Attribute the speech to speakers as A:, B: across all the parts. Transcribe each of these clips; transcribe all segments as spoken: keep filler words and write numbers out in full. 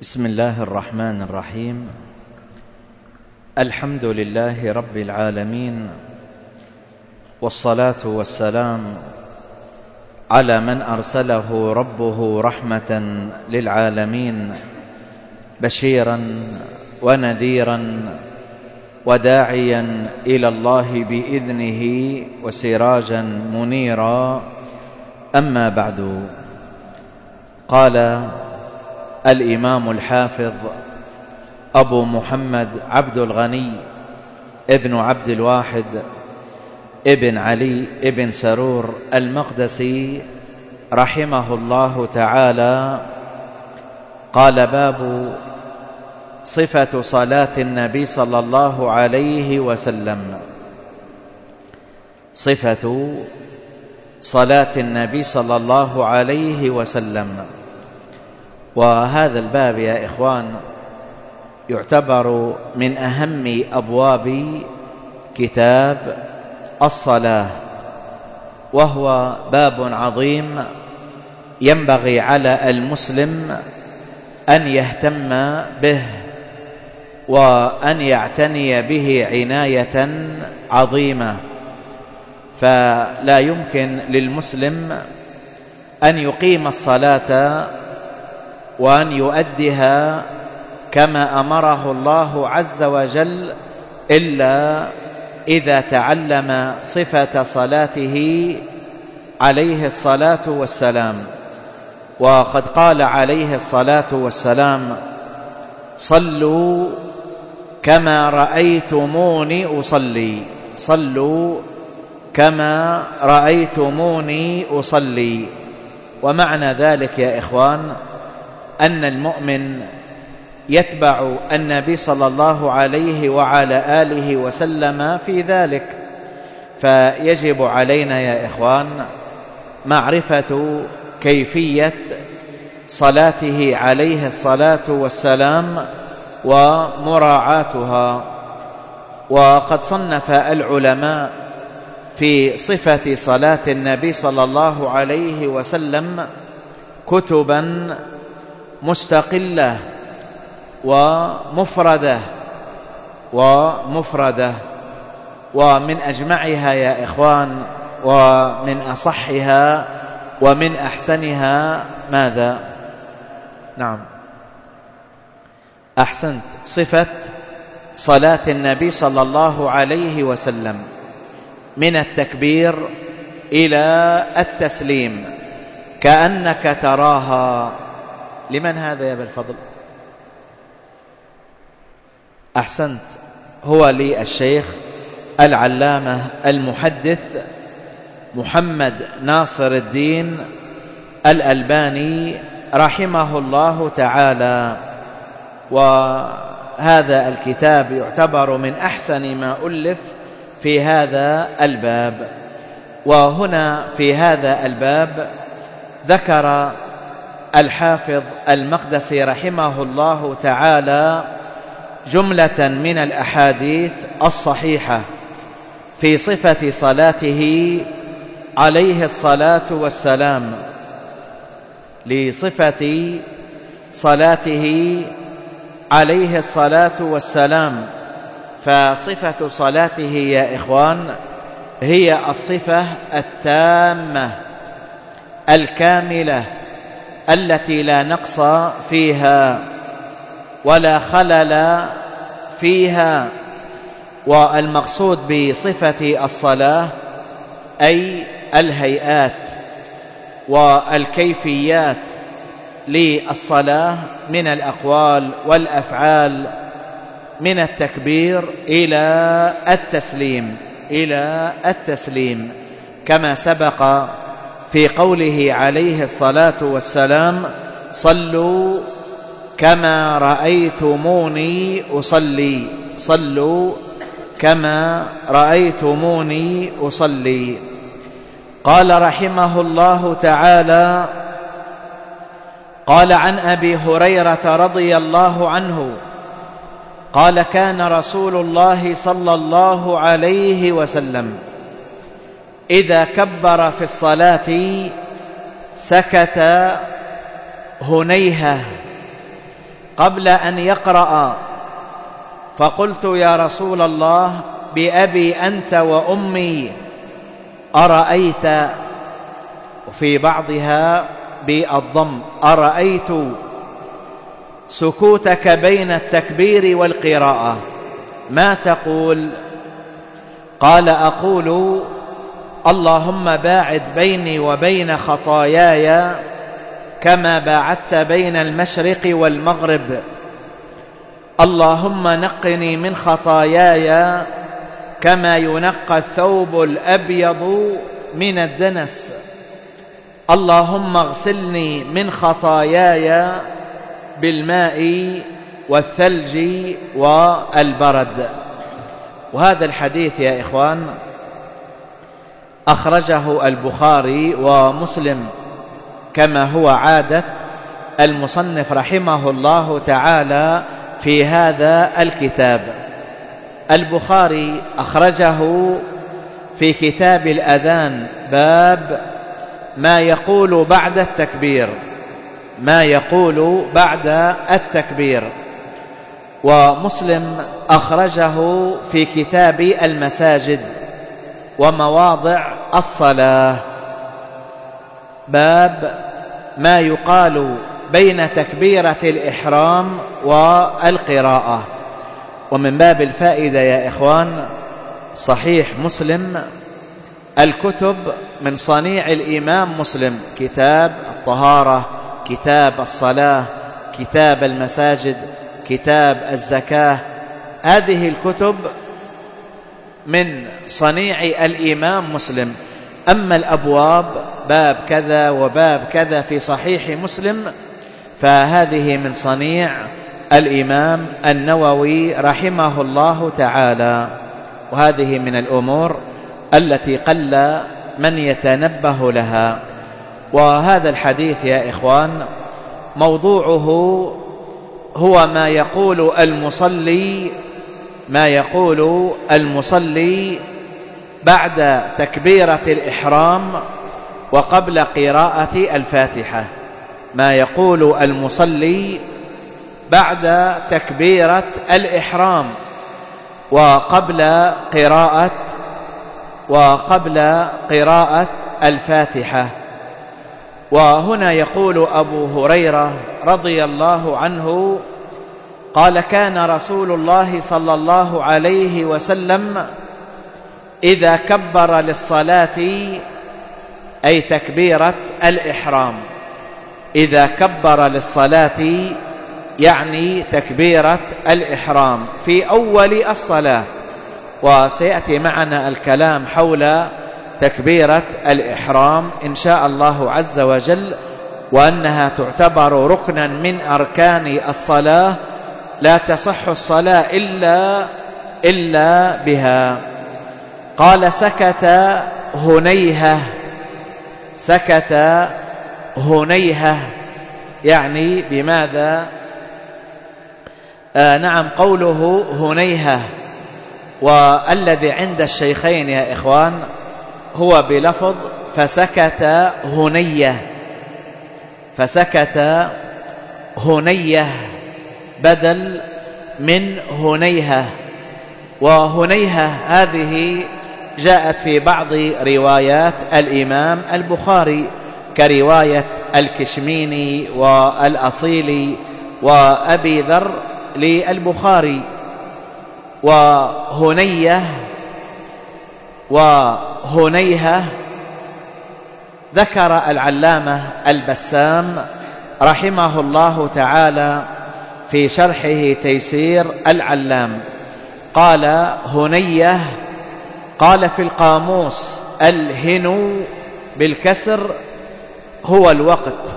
A: بسم الله الرحمن الرحيم. الحمد لله رب العالمين، والصلاة والسلام على من أرسله ربه رحمة للعالمين، بشيرا ونذيرا وداعيا إلى الله بإذنه وسراجا منيرا. أما بعد، قال الإمام الحافظ أبو محمد عبد الغني ابن عبد الواحد ابن علي ابن سرور المقدسي رحمه الله تعالى، قال: باب صفة صلاة النبي صلى الله عليه وسلم. صفة صلاة النبي صلى الله عليه وسلم. وهذا الباب يا إخوان يعتبر من أهم أبواب كتاب الصلاة، وهو باب عظيم ينبغي على المسلم أن يهتم به وأن يعتني به عناية عظيمة. فلا يمكن للمسلم أن يقيم الصلاة وأن يؤديها كما أمره الله عز وجل إلا إذا تعلم صفة صلاته عليه الصلاة والسلام. وقد قال عليه الصلاة والسلام: صلوا كما رأيتموني أصلي. صلوا كما رأيتموني أصلي. ومعنى ذلك يا إخوان أن المؤمن يتبع النبي صلى الله عليه وعلى آله وسلم في ذلك. فيجب علينا يا إخوان معرفة كيفية صلاته عليه الصلاة والسلام ومراعاتها. وقد صنف العلماء في صفة صلاة النبي صلى الله عليه وسلم كتبا مستقلة ومفردة ومفردة ومن أجمعها يا إخوان ومن أصحها ومن أحسنها ماذا؟ نعم، أحسنت، صفة صلاة النبي صلى الله عليه وسلم من التكبير إلى التسليم كأنك تراها. لمن هذا يا بالفضل؟ أحسنت، هو لي الشيخ العلامة المحدث محمد ناصر الدين الألباني رحمه الله تعالى. وهذا الكتاب يعتبر من أحسن ما ألف في هذا الباب. وهنا في هذا الباب ذكر الحافظ المقدسي رحمه الله تعالى جملة من الأحاديث الصحيحة في صفة صلاته عليه الصلاة والسلام. لصفة صلاته عليه الصلاة والسلام، فصفة صلاته يا إخوان هي الصفة التامة الكاملة التي لا نقص فيها ولا خلل فيها. والمقصود بصفة الصلاة أي الهيئات والكيفيات للصلاة من الأقوال والأفعال، من التكبير إلى التسليم إلى التسليم كما سبق في قوله عليه الصلاة والسلام: صلوا كما رأيتموني أصلي. صلوا كما رأيتموني أصلي. قال رحمه الله تعالى: قال عن أبي هريرة رضي الله عنه قال: كان رسول الله صلى الله عليه وسلم إذا كبر في الصلاة سكت هنيهة قبل أن يقرأ، فقلت يا رسول الله بأبي أنت وأمي أرأيت، وفي بعضها بالضم أرأيت سكوتك بين التكبير والقراءة ما تقول؟ قال أقول اللهم باعد بيني وبين خطاياي كما باعدت بين المشرق والمغرب، اللهم نقني من خطاياي كما ينقى الثوب الأبيض من الدنس، اللهم اغسلني من خطاياي بالماء والثلج والبرد. وهذا الحديث يا إخوان أخرجه البخاري ومسلم كما هو عادة المصنف رحمه الله تعالى في هذا الكتاب. البخاري أخرجه في كتاب الأذان باب ما يقول بعد التكبير، ما يقول بعد التكبير، ومسلم أخرجه في كتاب المساجد ومواضع الصلاة باب ما يقال بين تكبيرة الإحرام والقراءة. ومن باب الفائدة يا إخوان صحيح مسلم الكتب من صنيع الإمام مسلم، كتاب الطهارة، كتاب الصلاة، كتاب المساجد، كتاب الزكاة، هذه الكتب من صنيع الإمام مسلم. أما الأبواب باب كذا وباب كذا في صحيح مسلم فهذه من صنيع الإمام النووي رحمه الله تعالى، وهذه من الأمور التي قل من يتنبه لها. وهذا الحديث يا إخوان موضوعه هو ما يقول المصلي ما يقول المصلي بعد تكبيرة الإحرام وقبل قراءة الفاتحة، ما يقول المصلي بعد تكبيرة الإحرام وقبل قراءة وقبل قراءة الفاتحة. وهنا يقول أبو هريرة رضي الله عنه قال كان رسول الله صلى الله عليه وسلم إذا كبر للصلاة، أي تكبيرة الإحرام، إذا كبر للصلاة يعني تكبيرة الإحرام في أول الصلاة، وسيأتي معنا الكلام حول تكبيرة الإحرام إن شاء الله عز وجل، وأنها تعتبر ركنا من أركان الصلاة لا تصح الصلاة إلا, إلا بها. قال سكت هنيهة، سكت هنيهة يعني بماذا؟ آه نعم قوله هنيهة، والذي عند الشيخين يا إخوان هو بلفظ فسكت هنية، فسكت هنية بدل من هنيهة. وهنيهة هذه جاءت في بعض روايات الإمام البخاري كرواية الكشميني والأصيلي وأبي ذر للبخاري. وهنية وهنيهة ذكر العلامة البسام رحمه الله تعالى في شرحه تيسير العلام قال هنية، قال في القاموس الهن بالكسر هو الوقت،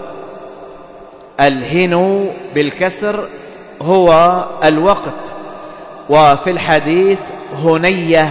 A: الهن بالكسر هو الوقت. وفي الحديث هنية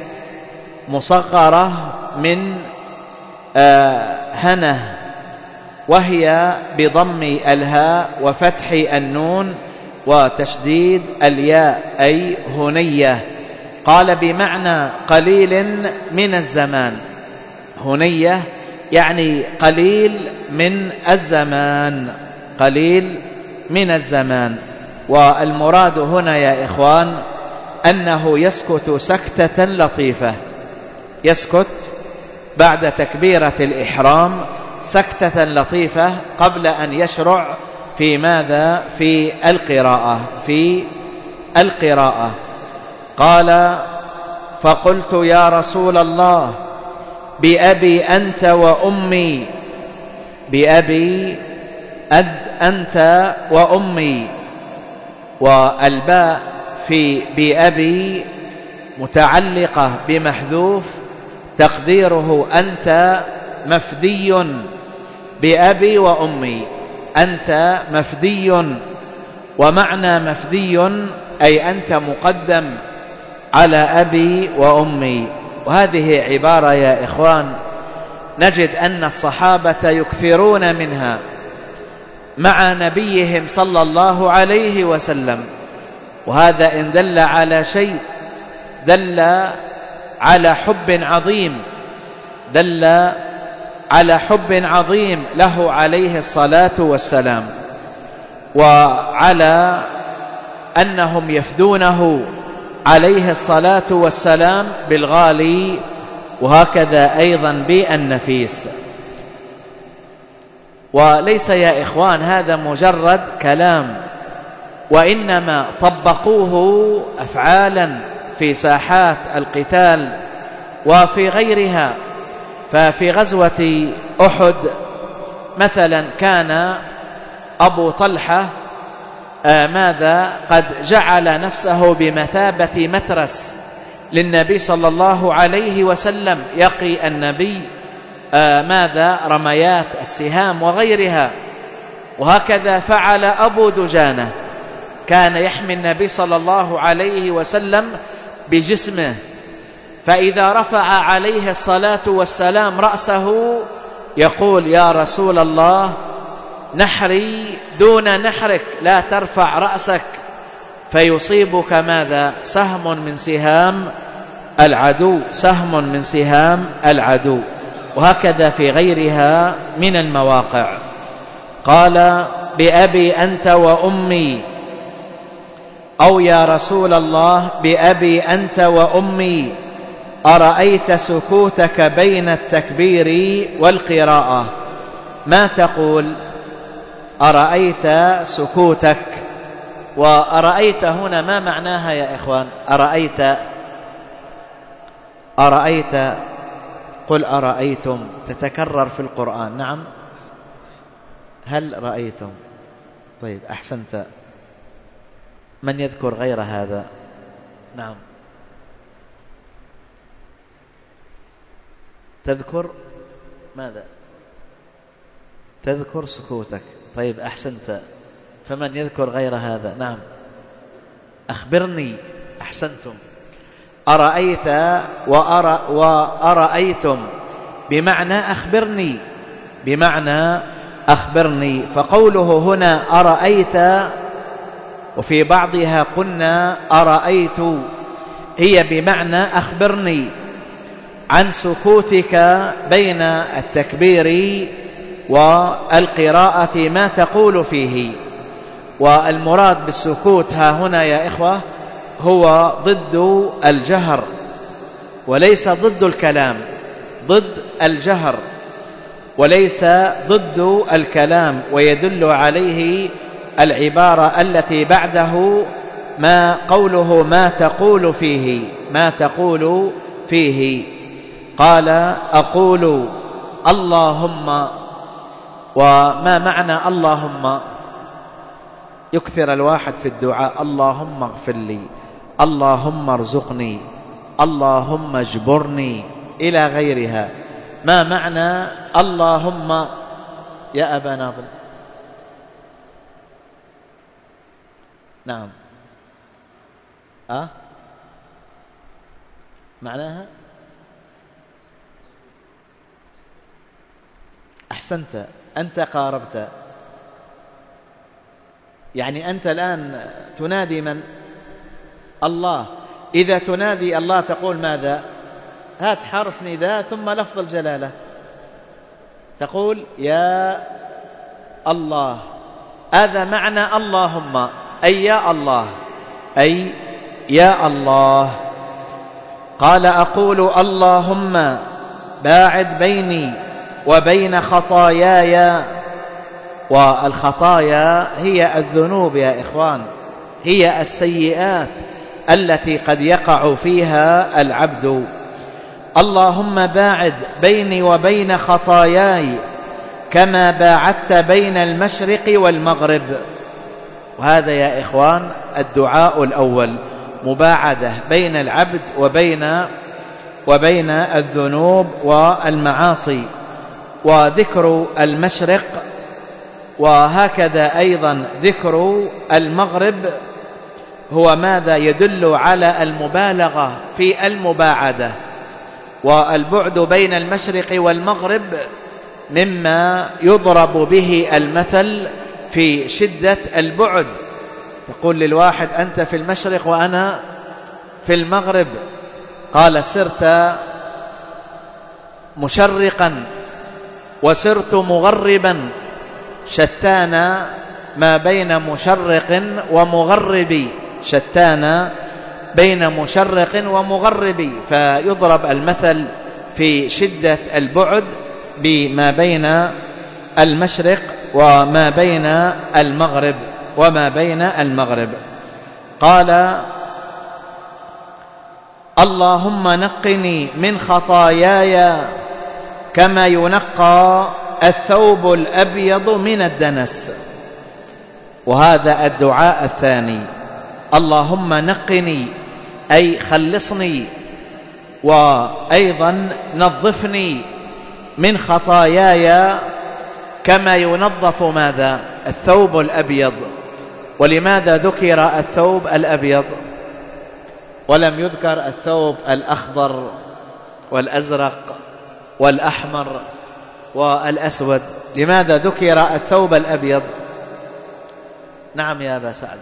A: مصغرة من آه هنه، وهي بضم الهاء وفتح النون وتشديد الياء، أي هنية. قال بمعنى قليل من الزمان، هنية يعني قليل من الزمان، قليل من الزمان. والمراد هنا يا إخوان أنه يسكت سكتة لطيفة، يسكت بعد تكبيرة الإحرام سكتة لطيفة قبل أن يشرع في ماذا؟ في القراءة في القراءة قال: فقلت يا رسول الله بأبي أنت وأمي، بأبي أد أنت وأمي، والباء في بأبي متعلقة بمحذوف تقديره أنت مفدي، بأبي وأمي أنت مفدي، ومعنى مفدي أي أنت مقدم على أبي وأمي. وهذه عبارة يا إخوان نجد أن الصحابة يكثرون منها مع نبيهم صلى الله عليه وسلم، وهذا إن دل على شيء دل على حب عظيم، دل على حب عظيم له عليه الصلاة والسلام، وعلى أنهم يفدونه عليه الصلاة والسلام بالغالي، وهكذا أيضا بالنفيس. وليس يا إخوان هذا مجرد كلام، وإنما طبقوه أفعالا في ساحات القتال وفي غيرها. ففي غزوة أحد مثلا كان أبو طلحة آه ماذا قد جعل نفسه بمثابة مترس للنبي صلى الله عليه وسلم، يقي النبي آه ماذا رميات السهام وغيرها. وهكذا فعل أبو دجانة، كان يحمي النبي صلى الله عليه وسلم بجسمه، فإذا رفع عليه الصلاة والسلام رأسه يقول: يا رسول الله نحري دون نحرك، لا ترفع رأسك، فيصيبك ماذا؟ سهم من سهام العدو، سهم من سهام العدو. وهكذا في غيرها من المواقع. قال: بأبي أنت وأمي، أو يا رسول الله بأبي أنت وأمي، أرأيت سكوتك بين التكبير والقراءة، ما تقول؟ أرأيت سكوتك. وأرأيت هنا ما معناها يا إخوان؟ أرأيت أرأيت قل أرأيتم تتكرر في القرآن. نعم، هل رأيتم؟ طيب أحسنت. من يذكر غير هذا؟ نعم، تذكر ماذا؟ تذكر سكوتك. طيب أحسنت. فمن يذكر غير هذا؟ نعم، أخبرني. أحسنتم. أرأيت وأرى وأرأيتم بمعنى أخبرني، بمعنى أخبرني. فقوله هنا أرأيت، وفي بعضها قلنا أرأيت، هي بمعنى أخبرني عن سكوتك بين التكبير والقراءة، ما تقول فيه. والمراد بالسكوت ها هنا يا إخوة هو ضد الجهر، وليس ضد الكلام، ضد الجهر وليس ضد الكلام. ويدل عليه العبارة التي بعده، ما قوله ما تقول فيه، ما تقول فيه. قال أقول اللهم. وما معنى اللهم؟ يكثر الواحد في الدعاء: اللهم اغفر لي، اللهم ارزقني، اللهم اجبرني، إلى غيرها. ما معنى اللهم يا أبا ناظم؟ نعم، أه؟ معناها أحسنت، أنت قاربت. يعني أنت الآن تنادي من؟ الله. إذا تنادي الله تقول ماذا؟ هات حرف نداء ثم لفظ الجلالة، تقول يا الله. هذا معنى اللهم. أي يا الله، أي يا الله. قال أقول اللهم باعد بيني وبين خطاياي. والخطايا هي الذنوب يا إخوان، هي السيئات التي قد يقع فيها العبد. اللهم باعد بيني وبين خطاياي كما باعدت بين المشرق والمغرب. وهذا يا إخوان الدعاء الأول، مباعدة بين العبد وبين وبين الذنوب والمعاصي، وذكر المشرق، وهكذا أيضا ذكر المغرب هو ماذا؟ يدل على المبالغة في المباعدة. والبعد بين المشرق والمغرب مما يضرب به المثل في شدة البعد. تقول للواحد أنت في المشرق وأنا في المغرب، قال سرت مشرقا وسرت مغربا، شتان ما بين مشرق ومغرب، شتان بين مشرق ومغرب. فيضرب المثل في شدة البعد بما بين المشرق وما بين المغرب وما بين المغرب. قال اللهم نقني من خطاياي كما ينقى الثوب الأبيض من الدنس. وهذا الدعاء الثاني، اللهم نقني أي خلصني، وأيضا نظفني من خطاياي كما ينظف ماذا؟ الثوب الأبيض. ولماذا ذكر الثوب الأبيض ولم يذكر الثوب الأخضر والأزرق والأحمر والأسود؟ لماذا ذكر الثوب الأبيض؟ نعم يا أبا سعد.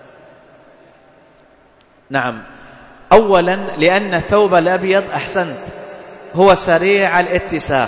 A: نعم، أولا لأن الثوب الأبيض أحسنت هو سريع الاتساخ،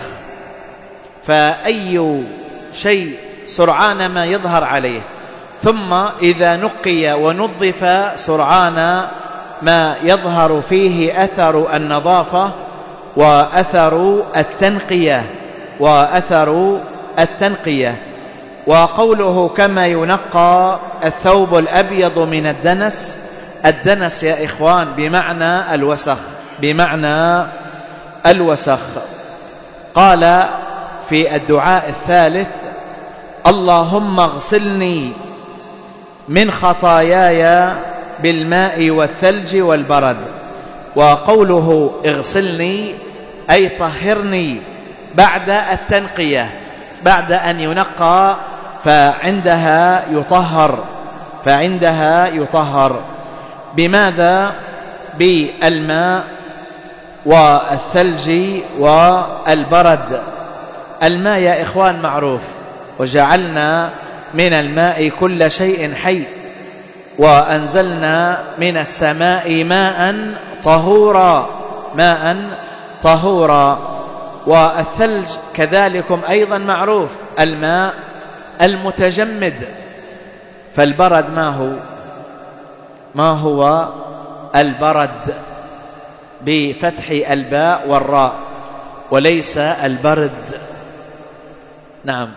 A: فأي شيء سرعان ما يظهر عليه، ثم إذا نقي ونظف سرعان ما يظهر فيه أثر النظافة وأثر التنقية وأثر التنقية. وقوله كما ينقى الثوب الأبيض من الدنس، الدنس يا إخوان بمعنى الوسخ، بمعنى الوسخ. قال في الدعاء الثالث اللهم اغسلني من خطاياي بالماء والثلج والبرد. وقوله اغسلني أي طهرني بعد التنقية، بعد أن ينقى فعندها يطهر، فعندها يطهر. بماذا؟ بالماء والثلج والبرد. الماء يا إخوان معروف، وجعلنا من الماء كل شيء حي، وأنزلنا من السماء ماء طهورا، ماء طهورا. والثلج كذلكم أيضا معروف، الماء المتجمد. فالبرد ما هو؟ ما هو البرد؟ بفتح الباء والراء، وليس البرد. نعم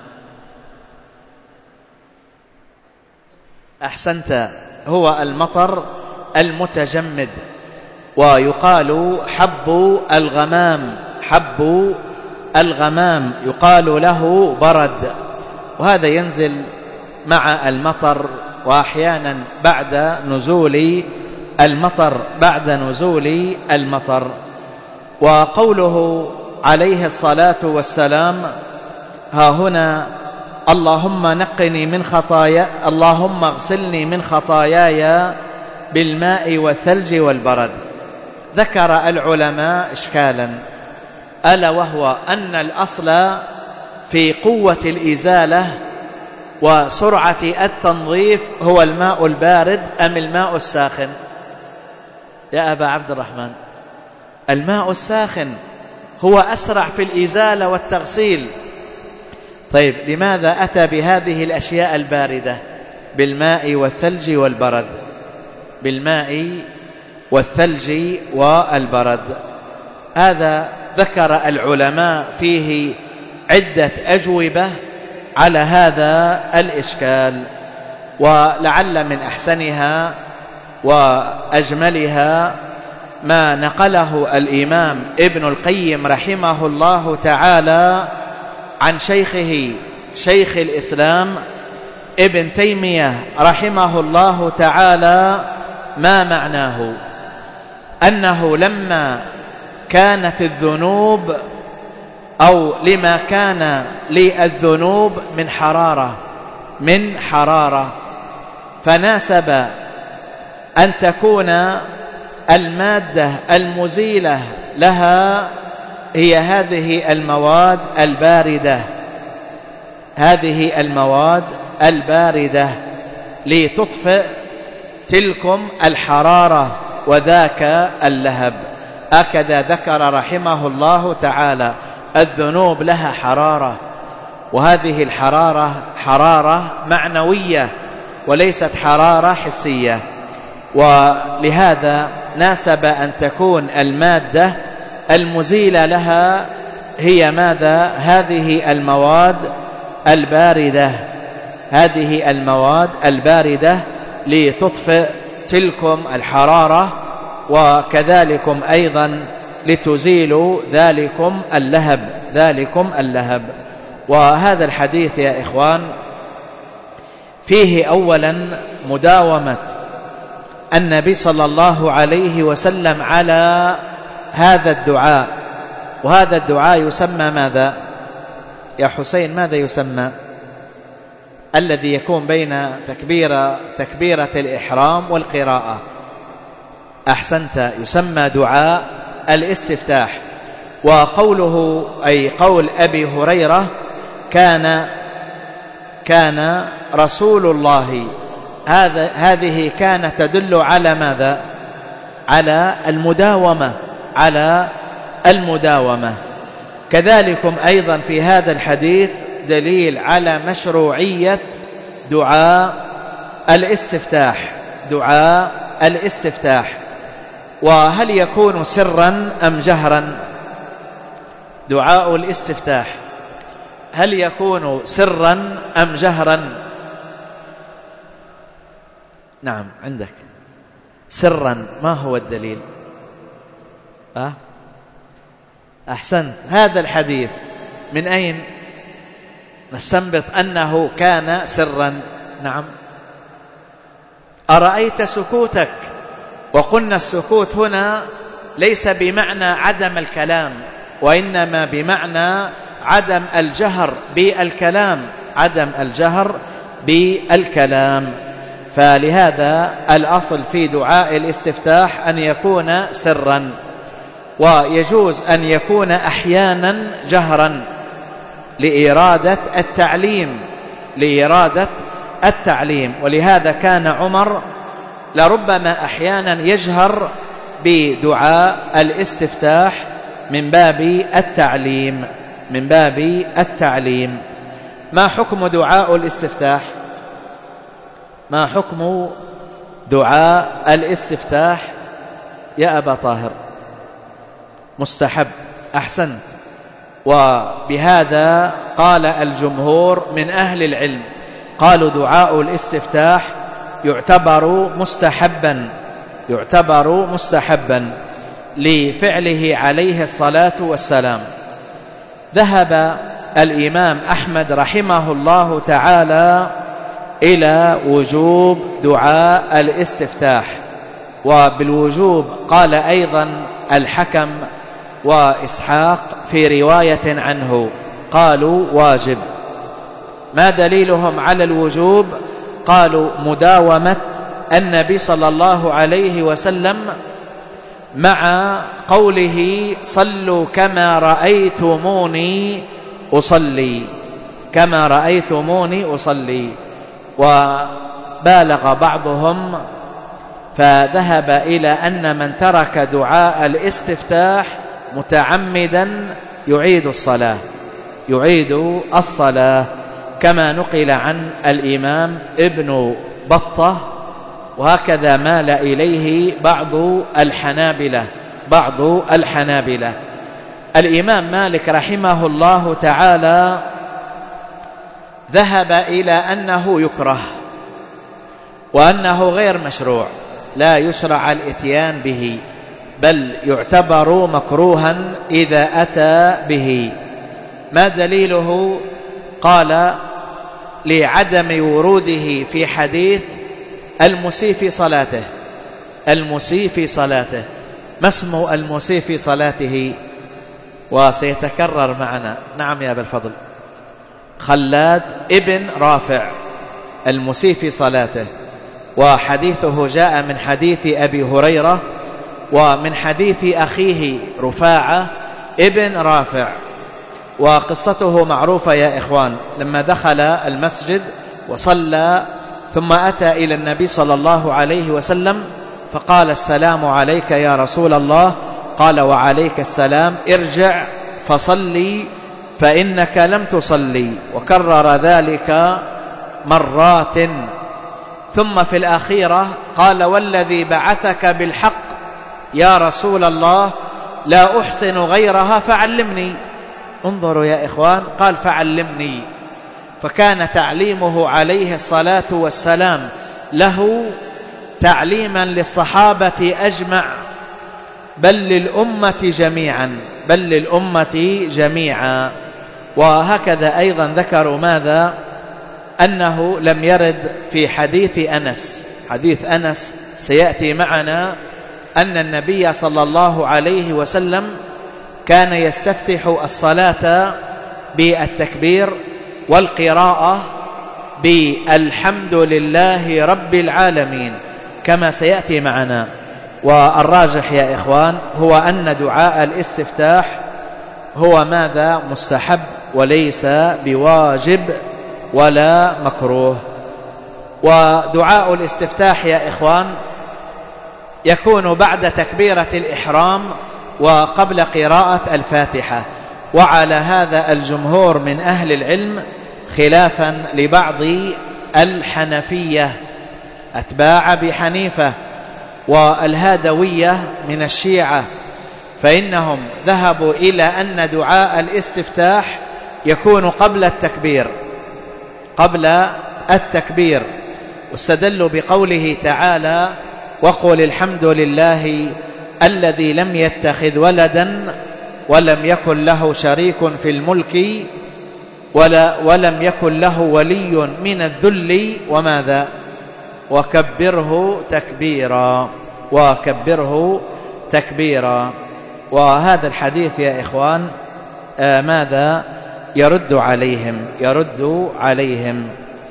A: أحسنت، هو المطر المتجمد. ويقال حب الغمام، حب الغمام يقال له برد. وهذا ينزل مع المطر، وأحيانا بعد نزول المطر، بعد نزول المطر. وقوله عليه الصلاة والسلام ها هنا اللهم نقني من خطايا، اللهم اغسلني من خطاياي بالماء والثلج والبرد. ذكر العلماء إشكالا، ألا وهو أن الأصل في قوة الإزالة وسرعة التنظيف هو الماء البارد أم الماء الساخن؟ يا أبا عبد الرحمن، الماء الساخن هو أسرع في الإزالة والتغسيل. طيب لماذا أتى بهذه الأشياء الباردة؟ بالماء والثلج والبرد، بالماء والثلج والبرد. هذا ذكر العلماء فيه عدة أجوبة على هذا الإشكال، ولعل من أحسنها وأجملها ما نقله الإمام ابن القيم رحمه الله تعالى عن شيخه شيخ الإسلام ابن تيمية رحمه الله تعالى، ما معناه أنه لما كانت الذنوب أو لما كان للذنوب من حرارة من حرارة فناسب أن تكون المادة المزيلة لها هي هذه المواد الباردة، هذه المواد الباردة لتطفئ تلكم الحرارة وذاك اللهب. هكذا ذكر رحمه الله تعالى الذنوب لها حرارة، وهذه الحرارة حرارة معنوية وليست حرارة حسية، ولهذا ناسب أن تكون المادة المزيلة لها هي ماذا؟ هذه المواد الباردة، هذه المواد الباردة لتطفئ تلكم الحرارة، وكذلكم أيضا لتزيلوا ذلكم اللهب ذلكم اللهب. وهذا الحديث يا إخوان فيه أولا مداومة النبي صلى الله عليه وسلم على هذا الدعاء، وهذا الدعاء يسمى ماذا يا حسين؟ ماذا يسمى الذي يكون بين تكبيرة تكبيرة الإحرام والقراءة؟ أحسنت، يسمى دعاء الاستفتاح. وقوله أي قول أبي هريرة كان كان رسول الله، هذا هذه كانت تدل على ماذا؟ على المداومة على المداومة. كذلكم أيضا في هذا الحديث دليل على مشروعية دعاء الاستفتاح دعاء الاستفتاح. وهل يكون سرا أم جهرا؟ دعاء الاستفتاح هل يكون سرا أم جهرا؟ نعم عندك سرا، ما هو الدليل؟ أه؟ أحسنت، هذا الحديث من أين نستنبط أنه كان سرا؟ نعم، أرأيت سكوتك؟ وقلنا السكوت هنا ليس بمعنى عدم الكلام، وإنما بمعنى عدم الجهر بالكلام عدم الجهر بالكلام. فلهذا الأصل في دعاء الاستفتاح أن يكون سرا، ويجوز أن يكون أحيانا جهرا لإرادة التعليم لإرادة التعليم. ولهذا كان عمر لربما أحيانا يجهر بدعاء الاستفتاح من باب التعليم من باب التعليم. ما حكم دعاء الاستفتاح؟ ما حكم دعاء الاستفتاح يا أبا طاهر؟ مستحب، أحسنت. وبهذا قال الجمهور من أهل العلم، قالوا دعاء الاستفتاح يعتبر مستحبا يعتبر مستحبا لفعله عليه الصلاة والسلام. ذهب الإمام أحمد رحمه الله تعالى إلى وجوب دعاء الاستفتاح، وبالوجوب قال أيضا الحكم وإسحاق في رواية عنه، قالوا واجب. ما دليلهم على الوجوب؟ قالوا مداومة النبي صلى الله عليه وسلم مع قوله صلوا كما رأيتموني أصلي كما رأيتموني أصلي. وبالغ بعضهم فذهب إلى أن من ترك دعاء الاستفتاح متعمدا يعيد الصلاة يعيد الصلاة كما نقل عن الإمام ابن بطة، وهكذا مال إليه بعض الحنابلة بعض الحنابلة. الإمام مالك رحمه الله تعالى ذهب إلى أنه يكره وأنه غير مشروع، لا يشرع الإتيان به، بل يعتبر مكروها إذا أتى به. ما دليله؟ قال لعدم وروده في حديث المسيء في صلاته. المسيء في صلاته، ما اسم المسيء في صلاته؟ وسيتكرر معنا. نعم يا أبا الفضل. خلاد ابن رافع، المسيء في صلاته، وحديثه جاء من حديث أبي هريرة ومن حديث أخيه رفاعة ابن رافع. وقصته معروفة يا إخوان. لما دخل المسجد وصلى ثم أتى إلى النبي صلى الله عليه وسلم فقال: السلام عليك يا رسول الله. قال: وعليك السلام، ارجع فصلي فإنك لم تصلي. وكرر ذلك مرات. ثم في الأخيرة قال: والذي بعثك بالحق يا رسول الله لا أحسن غيرها فعلمني. انظروا يا إخوان، قال: فعلمني. فكان تعليمه عليه الصلاة والسلام له تعليما للصحابة أجمع، بل للأمة جميعا بل للأمة جميعا. وهكذا أيضا ذكروا ماذا؟ أنه لم يرد في حديث أنس حديث أنس سيأتي معنا أن النبي صلى الله عليه وسلم كان يستفتح الصلاة بالتكبير والقراءة بالحمد لله رب العالمين كما سيأتي معنا. والراجح يا إخوان هو أن دعاء الاستفتاح هو ماذا؟ مستحب وليس بواجب ولا مكروه. ودعاء الاستفتاح يا إخوان يكون بعد تكبيرة الإحرام وقبل قراءة الفاتحة. وعلى هذا الجمهور من أهل العلم، خلافا لبعض الحنفية أتباع أبي حنيفة والهادوية من الشيعة، فإنهم ذهبوا إلى أن دعاء الاستفتاح يكون قبل التكبير قبل التكبير واستدلوا بقوله تعالى: وقل الحمد لله الذي لم يتخذ ولدا ولم يكن له شريك في الملك ولا ولم يكن له ولي من الذل وماذا وكبره تكبيرا وكبره تكبيرا. وهذا الحديث يا إخوان آه ماذا يرد عليهم يرد عليهم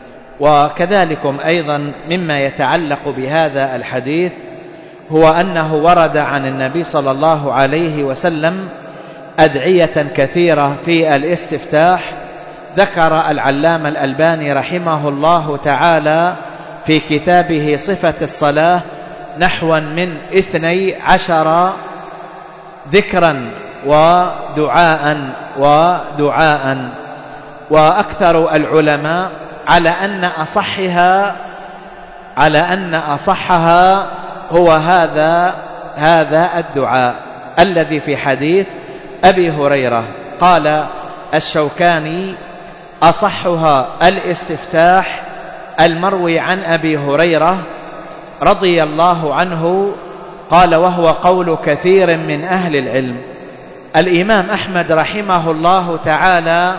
A: وكذلكم أيضا مما يتعلق بهذا الحديث هو أنه ورد عن النبي صلى الله عليه وسلم أدعية كثيرة في الاستفتاح. ذكر العلامة الألباني رحمه الله تعالى في كتابه صفة الصلاة نحوا من اثني عشر ذكرا ودعاء ودعاء وأكثر العلماء على أن أصحها على أن أصحها هو هذا هذا الدعاء الذي في حديث أبي هريرة. قال الشوكاني: أصحها الاستفتاح المروي عن أبي هريرة رضي الله عنه. قال وهو قول كثير من أهل العلم. الإمام أحمد رحمه الله تعالى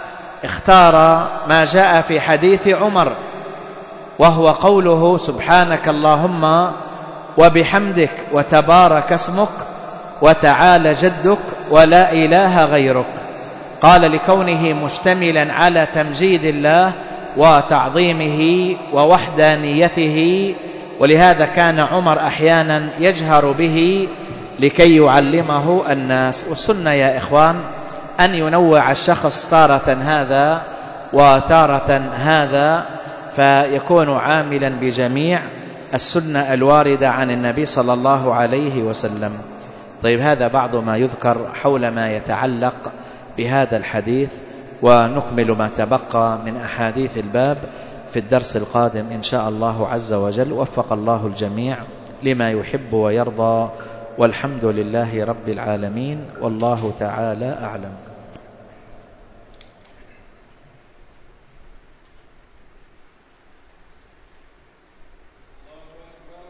A: اختار ما جاء في حديث عمر وهو قوله: سبحانك اللهم وبحمدك وتبارك اسمك وتعالى جدك ولا إله غيرك. قال لكونه مشتملا على تمجيد الله وتعظيمه ووحدانيته، ولهذا كان عمر أحيانا يجهر به لكي يعلمه الناس. والسنة يا إخوان أن ينوع الشخص تارة هذا وتارة هذا فيكون عاملا بجميع السنة الواردة عن النبي صلى الله عليه وسلم. طيب، هذا بعض ما يذكر حول ما يتعلق بهذا الحديث. ونكمل ما تبقى من أحاديث الباب في الدرس القادم إن شاء الله عز وجل. وفق الله الجميع لما يحب ويرضى، والحمد لله رب العالمين، والله تعالى أعلم.